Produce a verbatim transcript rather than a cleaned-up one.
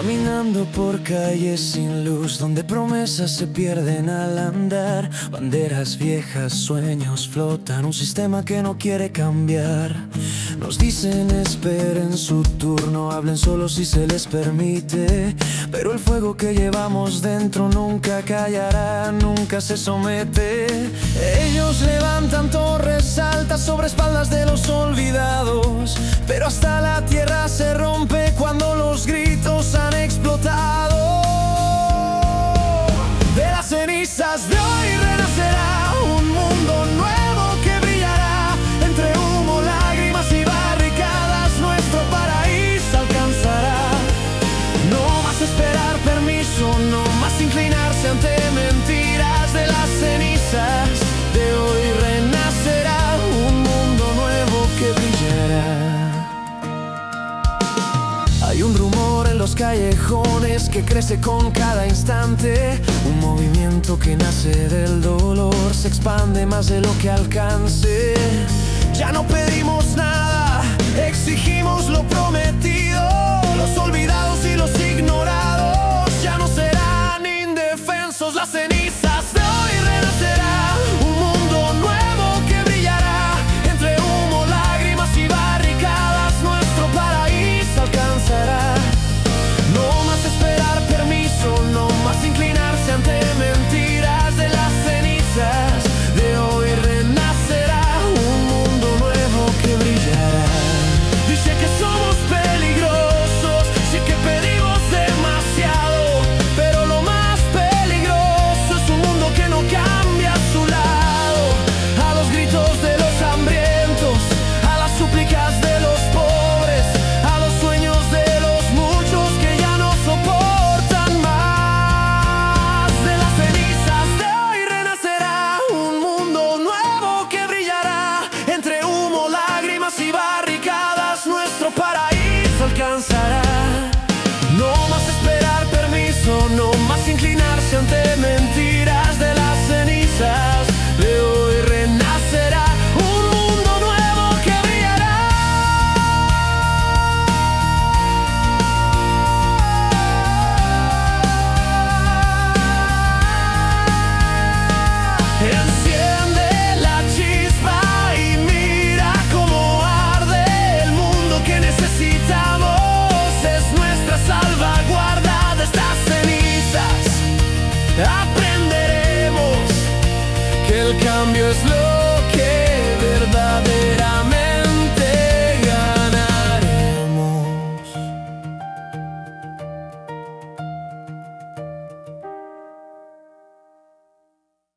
Caminando por calles sin luz, donde promesas se pierden al andar. Banderas viejas, sueños flotan, un sistema que no quiere cambiar. Nos dicen esperen su turno, hablen solo si se les permite. Pero el fuego que llevamos dentro nunca callará, nunca se somete. Ellos levantan torres altas sobre espaldas de los olvidados, pero hasta la tierra se rompe cuando los gritos han explotado. De las cenizas de hoy renacerá un mundo nuevo que brillará. Entre humo, lágrimas y barricadas nuestro paraíso alcanzará. No más esperar permiso, no más inclinarse ante mentiras. De las cenizas de hoy renacerá un mundo nuevo que brillará. Hay un rumor en los callejones que crece con cada instante. Un movimiento que nace del dolor, se expande más de lo que alcance. Ya no pedimos nada, exigimos lo prometido. Los olvidados y los ignorados ya no serán indefensos. Las cenizas de hoy renacerá un mundo nuevo que brillará. Entre humo, lágrimas y barricadas nuestro paraíso alcanzará. No más esperar permiso, no más inclinarse ante mentiras. De las cenizas de hoy renacerá un mundo nuevo que brillará. Dice que somos peligrosos, sí que pedimos demasiado, pero lo más peligroso es un mundo que no cambia a su lado. A los gritos de los hambrientos, a las súplicas de los pobres, a los sueños de los muchos que ya no soportan más. De las cenizas de hoy renacerá un mundo nuevo que brillará. Entre humo, lágrimas y barricadas nuestro paraíso alcanzará. No más esperar permiso, no más inclinarse ante mentiras. De las cenizas de hoy renacerá un mundo nuevo que brillará. Enciende la chispa y mira cómo arde. El mundo que necesitamos es nuestra salvaguarda. De estas cenizas aprenderemos que el cambio es lo